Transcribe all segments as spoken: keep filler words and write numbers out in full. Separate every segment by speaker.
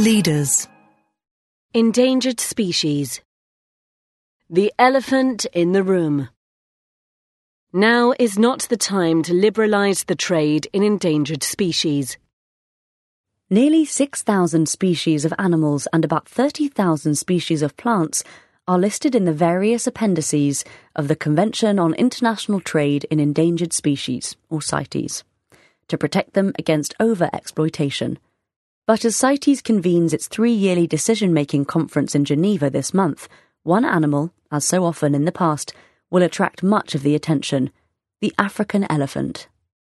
Speaker 1: Leaders.
Speaker 2: Endangered species. The elephant in the room. Now is not the time to liberalise the trade in endangered species.
Speaker 3: Nearly six thousand species of animals and about thirty thousand species of plants are listed in the various appendices of the Convention on International Trade in Endangered Species, or CITES, to protect them against over-exploitation. But as CITES convenes its three-yearly decision-making conference in Geneva this month, one animal, as so often in the past, will attract much of the attention: the African elephant.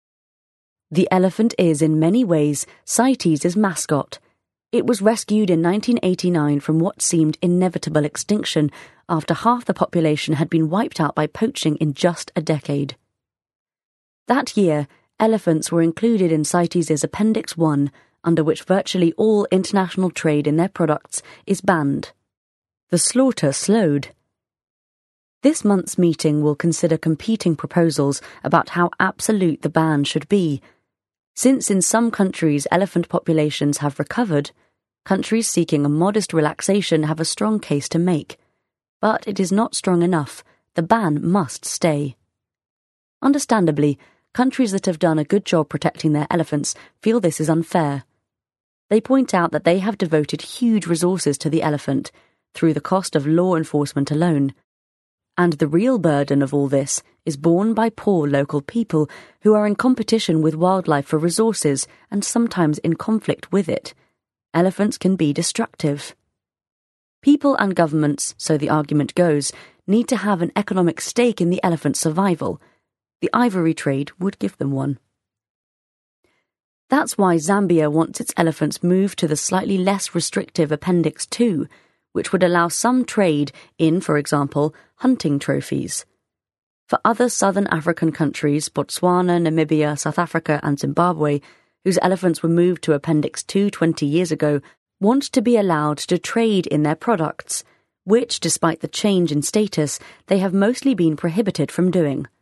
Speaker 3: The elephant is, in many ways, CITES' mascot. It was rescued in nineteen eighty-nine from what seemed inevitable extinction after half the population had been wiped out by poaching in just a decade. That year, elephants were included in CITES' Appendix one, under which virtually all international trade in their products is banned. The slaughter slowed. This month's meeting will consider competing proposals about how absolute the ban should be. Since in some countries elephant populations have recovered, countries seeking a modest relaxation have a strong case to make. But it is not strong enough. The ban must stay. Understandably, countries that have done a good job protecting their elephants feel this is unfair. They point out that they have devoted huge resources to the elephant, through the cost of law enforcement alone. And the real burden of all this is borne by poor local people who are in competition with wildlife for resources and sometimes in conflict with it. Elephants can be destructive. People and governments, so the argument goes, need to have an economic stake in the elephant's survival. The ivory trade would give them one. That's why Zambia wants its elephants moved to the slightly less restrictive Appendix two, which would allow some trade in, for example, hunting trophies. For other southern African countries, Botswana, Namibia, South Africa and Zimbabwe, whose elephants were moved to Appendix two twenty years ago, want to be allowed to trade in their products, which, despite the change in status, they have mostly been prohibited from doing.